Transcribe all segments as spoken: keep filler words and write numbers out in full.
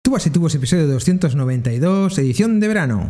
Tubas y Tubos, episodio doscientos noventa y dos, edición de verano.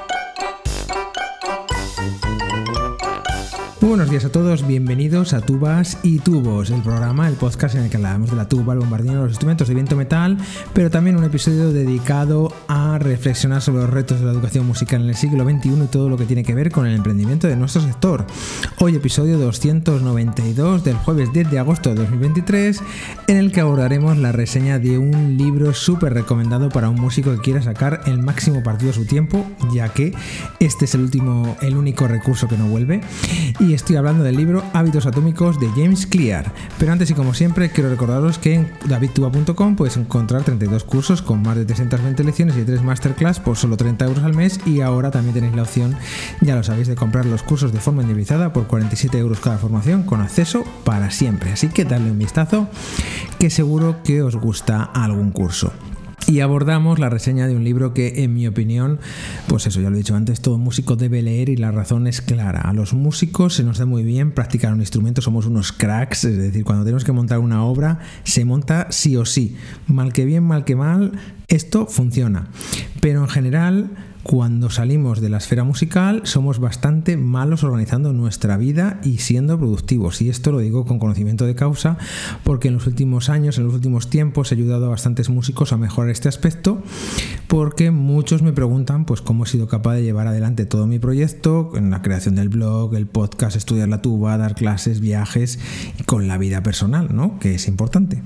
Muy buenos días a todos, bienvenidos a Tubas y Tubos, el programa, el podcast en el que hablamos de la tuba, el bombardino, los instrumentos de viento metal, pero también un episodio dedicado a reflexionar sobre los retos de la educación musical en el siglo veintiuno y todo lo que tiene que ver con el emprendimiento de nuestro sector. Hoy episodio doscientos noventa y dos del jueves diez de agosto de dos mil veintitrés, en el que abordaremos la reseña de un libro súper recomendado para un músico que quiera sacar el máximo partido de su tiempo, ya que este es el último, el único recurso que no vuelve. Y estoy hablando del libro Hábitos Atómicos de James Clear. Pero antes y como siempre, quiero recordaros que en david tuba punto com puedes encontrar treinta y dos cursos con más de trescientas veinte lecciones y tres masterclass por solo treinta euros al mes. Y ahora también tenéis la opción, ya lo sabéis, de comprar los cursos de forma individualizada por cuarenta y siete euros cada formación, con acceso para siempre. Así que dadle un vistazo, que seguro que os gusta algún curso. Y abordamos la reseña de un libro que, en mi opinión, pues eso, ya lo he dicho antes, todo músico debe leer, y la razón es clara. A los músicos se nos da muy bien practicar un instrumento, somos unos cracks, es decir, cuando tenemos que montar una obra, se monta sí o sí. Mal que bien, mal que mal, esto funciona. Pero en general, cuando salimos de la esfera musical, somos bastante malos organizando nuestra vida y siendo productivos. Y esto lo digo con conocimiento de causa, porque en los últimos años, en los últimos tiempos, he ayudado a bastantes músicos a mejorar este aspecto, porque muchos me preguntan pues cómo he sido capaz de llevar adelante todo mi proyecto, en la creación del blog, el podcast, estudiar la tuba, dar clases, viajes, con la vida personal, ¿no?, que es importante.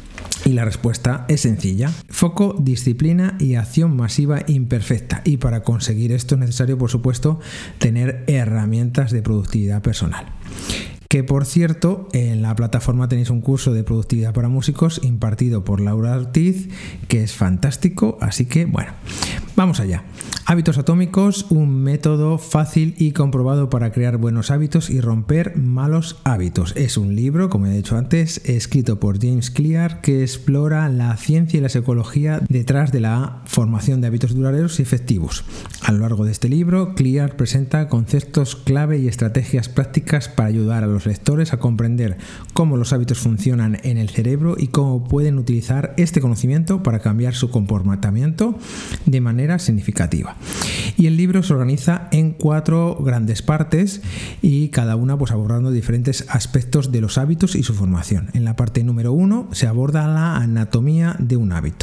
Y la respuesta es sencilla: foco, disciplina y acción masiva imperfecta. Y para conseguir esto es necesario, por supuesto, tener herramientas de productividad personal. Que, por cierto, en la plataforma tenéis un curso de productividad para músicos impartido por Laura Ortiz, que es fantástico. Así que, bueno, vamos allá. Hábitos Atómicos, un método fácil y comprobado para crear buenos hábitos y romper malos hábitos. Es un libro, como he dicho antes, escrito por James Clear, que explora la ciencia y la psicología detrás de la formación de hábitos duraderos y efectivos. A lo largo de este libro, Clear presenta conceptos clave y estrategias prácticas para ayudar a los lectores a comprender cómo los hábitos funcionan en el cerebro y cómo pueden utilizar este conocimiento para cambiar su comportamiento de manera significativa. Y el libro se organiza en cuatro grandes partes, y cada una pues abordando diferentes aspectos de los hábitos y su formación. En la parte número uno se aborda la anatomía de un hábito.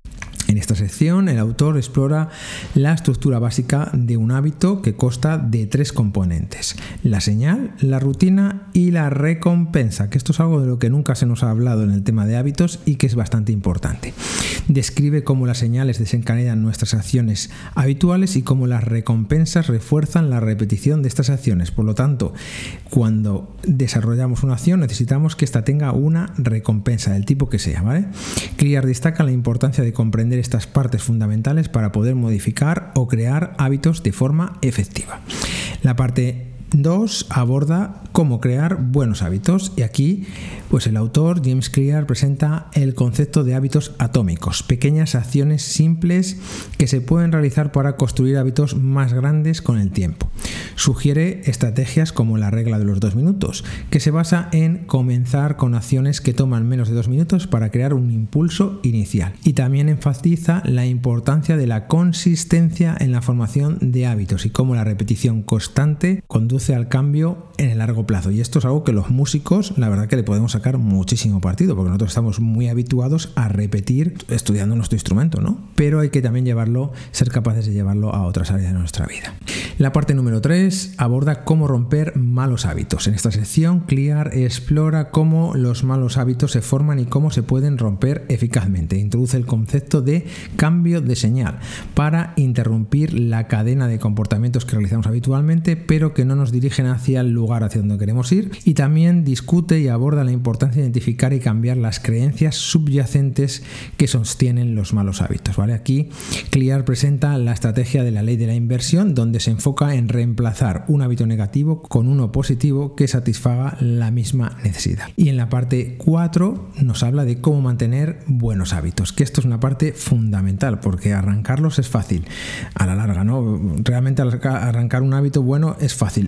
En esta sección, el autor explora la estructura básica de un hábito, que consta de tres componentes: la señal, la rutina y la recompensa, que esto es algo de lo que nunca se nos ha hablado en el tema de hábitos y que es bastante importante. Describe cómo las señales desencadenan nuestras acciones habituales y cómo las recompensas refuerzan la repetición de estas acciones. Por lo tanto, cuando desarrollamos una acción, necesitamos que ésta tenga una recompensa, del tipo que sea, ¿vale? Clear destaca la importancia de comprender estas partes fundamentales para poder modificar o crear hábitos de forma efectiva. La parte dos aborda cómo crear buenos hábitos, y aquí pues el autor James Clear presenta el concepto de hábitos atómicos, pequeñas acciones simples que se pueden realizar para construir hábitos más grandes con el tiempo. Sugiere estrategias como la regla de los dos minutos, que se basa en comenzar con acciones que toman menos de dos minutos para crear un impulso inicial, y también enfatiza la importancia de la consistencia en la formación de hábitos y cómo la repetición constante conduce al cambio en el largo plazo. Y esto es algo que los músicos, la verdad, que le podemos sacar muchísimo partido, porque nosotros estamos muy habituados a repetir estudiando nuestro instrumento, ¿no? Pero hay que también llevarlo, ser capaces de llevarlo a otras áreas de nuestra vida. La parte número tres aborda cómo romper malos hábitos. En esta sección, Clear explora cómo los malos hábitos se forman y cómo se pueden romper eficazmente. Introduce el concepto de cambio de señal para interrumpir la cadena de comportamientos que realizamos habitualmente, pero que no nos dirigen hacia el lugar hacia donde queremos ir. Y también discute y aborda la importancia de identificar y cambiar las creencias subyacentes que sostienen los malos hábitos, ¿vale? Aquí Clear presenta la estrategia de la ley de la inversión, donde se enfoca en reemplazar un hábito negativo con uno positivo que satisfaga la misma necesidad. Y en la parte cuatro nos habla de cómo mantener buenos hábitos, que esto es una parte fundamental, porque arrancarlos es fácil a la larga, ¿no? Realmente arrancar un hábito bueno es fácil.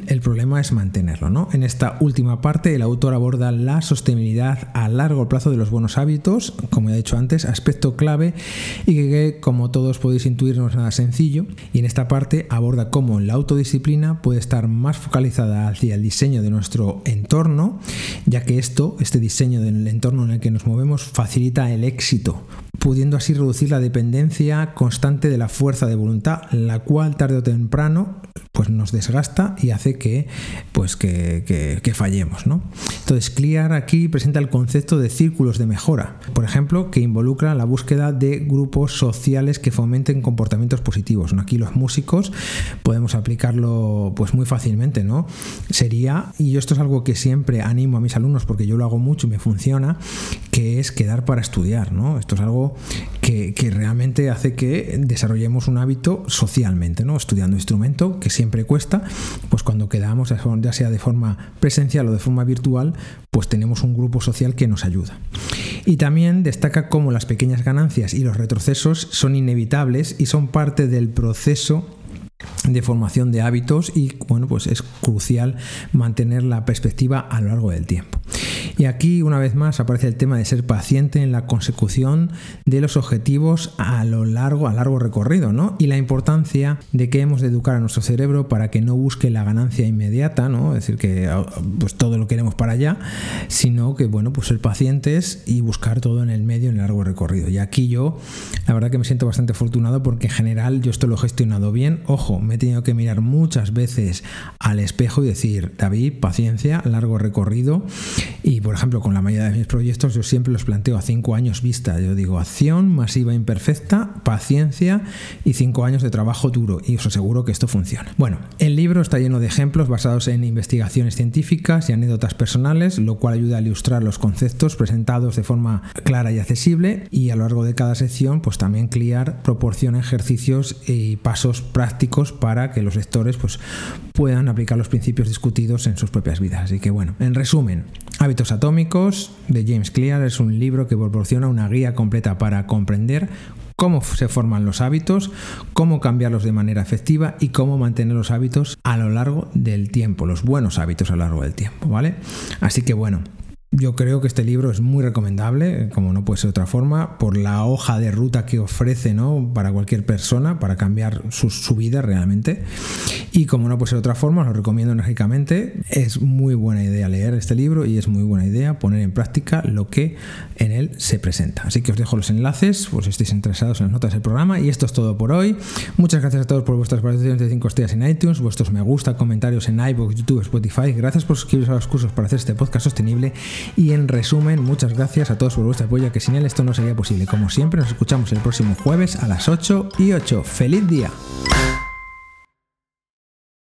El problema es mantenerlo, ¿no? En esta última parte, el autor aborda la sostenibilidad a largo plazo de los buenos hábitos, como ya he dicho antes, aspecto clave y que, como todos podéis intuir, no es nada sencillo. Y en esta parte aborda cómo la autodisciplina puede estar más focalizada hacia el diseño de nuestro entorno, ya que esto, este diseño del entorno en el que nos movemos, facilita el éxito, pudiendo así reducir la dependencia constante de la fuerza de voluntad, la cual tarde o temprano pues nos desgasta y hace que, pues que, que, que fallemos, ¿no? Entonces, Clear aquí presenta el concepto de círculos de mejora, por ejemplo, que involucra la búsqueda de grupos sociales que fomenten comportamientos positivos, ¿no? Aquí los músicos podemos aplicarlo pues muy fácilmente, ¿no? Sería, y esto es algo que siempre animo a mis alumnos porque yo lo hago mucho y me funciona, que es quedar para estudiar, ¿no? Esto es algo que, que realmente hace que desarrollemos un hábito socialmente, ¿no? Estudiando instrumento, que siempre cuesta, pues cuando quedamos, ya sea de forma presencial o de forma virtual, pues tenemos un grupo social que nos ayuda. Y también destaca cómo las pequeñas ganancias y los retrocesos son inevitables y son parte del proceso de formación de hábitos y, bueno, pues es crucial mantener la perspectiva a lo largo del tiempo. Y aquí, una vez más, aparece el tema de ser paciente en la consecución de los objetivos a lo largo, a largo recorrido, ¿no? Y la importancia de que hemos de educar a nuestro cerebro para que no busque la ganancia inmediata, ¿no? Es decir, que pues todo lo queremos para allá, sino que, bueno, pues ser pacientes y buscar todo en el medio, en el largo recorrido. Y aquí yo, la verdad que me siento bastante afortunado porque en general yo esto lo he gestionado bien. Ojo, me he tenido que mirar muchas veces al espejo y decir, David, paciencia, largo recorrido. Y por ejemplo, con la mayoría de mis proyectos yo siempre los planteo a cinco años vista. Yo digo acción masiva imperfecta, paciencia y cinco años de trabajo duro, y os aseguro que esto funciona. Bueno, el libro está lleno de ejemplos basados en investigaciones científicas y anécdotas personales, lo cual ayuda a ilustrar los conceptos presentados de forma clara y accesible, y a lo largo de cada sección pues también Clear proporciona ejercicios y pasos prácticos para que los lectores pues puedan aplicar los principios discutidos en sus propias vidas. Así que bueno, en resumen, Hábitos Atómicos de James Clear es un libro que proporciona una guía completa para comprender cómo se forman los hábitos, cómo cambiarlos de manera efectiva y cómo mantener los hábitos a lo largo del tiempo, los buenos hábitos a lo largo del tiempo, ¿vale? Así que bueno, yo creo que este libro es muy recomendable, como no puede ser de otra forma, por la hoja de ruta que ofrece, ¿no? Para cualquier persona, para cambiar su, su vida realmente. Y como no puede ser de otra forma, os lo recomiendo enérgicamente. Es muy buena idea leer este libro y es muy buena idea poner en práctica lo que en él se presenta. Así que os dejo los enlaces, pues si estáis interesados en las notas del programa. Y esto es todo por hoy. Muchas gracias a todos por vuestras valoraciones de cinco estrellas en iTunes, vuestros me gusta, comentarios en iVoox, YouTube, Spotify. Gracias por suscribiros a los cursos para hacer este podcast sostenible. Y en resumen, muchas gracias a todos por vuestro apoyo, que sin él esto no sería posible. Como siempre, nos escuchamos el próximo jueves a las ocho y ocho. ¡Feliz día!